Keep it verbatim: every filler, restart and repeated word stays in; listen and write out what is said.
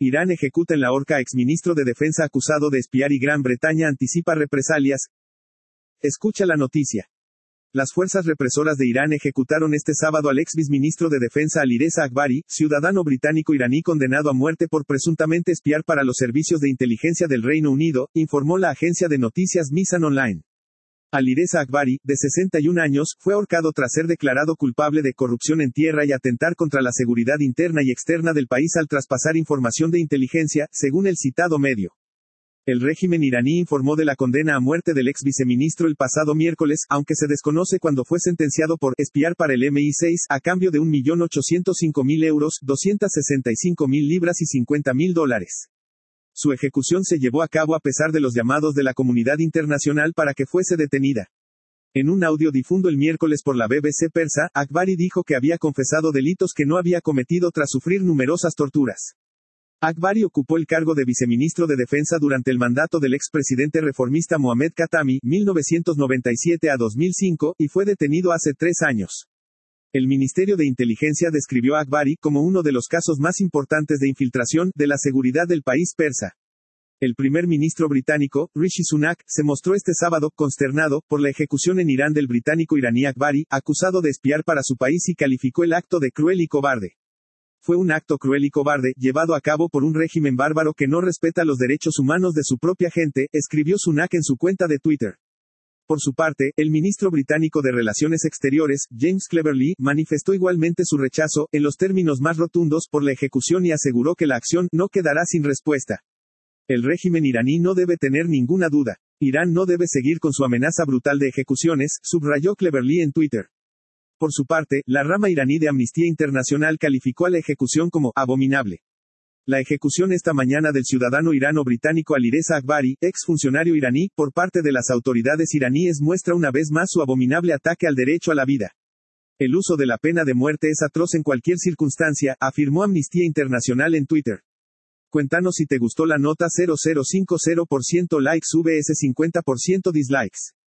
Irán ejecuta en la horca a exministro de Defensa acusado de espiar y Gran Bretaña anticipa represalias. Escucha la noticia. Las fuerzas represoras de Irán ejecutaron este sábado al ex viceministro de Defensa Alireza Akbari, ciudadano británico-iraní condenado a muerte por presuntamente espiar para los servicios de inteligencia del Reino Unido, informó la agencia de noticias Misan Online. Alireza Akbari, de sesenta y un años, fue ahorcado tras ser declarado culpable de corrupción en tierra y atentar contra la seguridad interna y externa del país al traspasar información de inteligencia, según el citado medio. El régimen iraní informó de la condena a muerte del ex viceministro el pasado miércoles, aunque se desconoce cuándo fue sentenciado por espiar para el eme i seis, a cambio de un millón ochocientos cinco mil euros, doscientas sesenta y cinco mil libras y cincuenta mil dólares. Su ejecución se llevó a cabo a pesar de los llamados de la comunidad internacional para que fuese detenida. En un audio difundo el miércoles por la be be ce persa, Akbari dijo que había confesado delitos que no había cometido tras sufrir numerosas torturas. Akbari ocupó el cargo de viceministro de Defensa durante el mandato del expresidente reformista Mohammad Khatami, mil novecientos noventa y siete a dos mil cinco, y fue detenido hace tres años. El Ministerio de Inteligencia describió a Akbari como uno de los casos más importantes de infiltración de la seguridad del país persa. El primer ministro británico, Rishi Sunak, se mostró este sábado consternado por la ejecución en Irán del británico iraní Akbari, acusado de espiar para su país y calificó el acto de cruel y cobarde. Fue un acto cruel y cobarde, llevado a cabo por un régimen bárbaro que no respeta los derechos humanos de su propia gente, escribió Sunak en su cuenta de Twitter. Por su parte, el ministro británico de Relaciones Exteriores, James Cleverly, manifestó igualmente su rechazo, en los términos más rotundos, por la ejecución y aseguró que la acción no quedará sin respuesta. El régimen iraní no debe tener ninguna duda. Irán no debe seguir con su amenaza brutal de ejecuciones, subrayó Cleverly en Twitter. Por su parte, la rama iraní de Amnistía Internacional calificó a la ejecución como abominable. La ejecución esta mañana del ciudadano irano-británico Alireza Akbari, ex funcionario iraní, por parte de las autoridades iraníes muestra una vez más su abominable ataque al derecho a la vida. El uso de la pena de muerte es atroz en cualquier circunstancia, afirmó Amnistía Internacional en Twitter. Cuéntanos si te gustó la nota. Cero cero cinco cero por ciento likes vs cincuenta por ciento dislikes.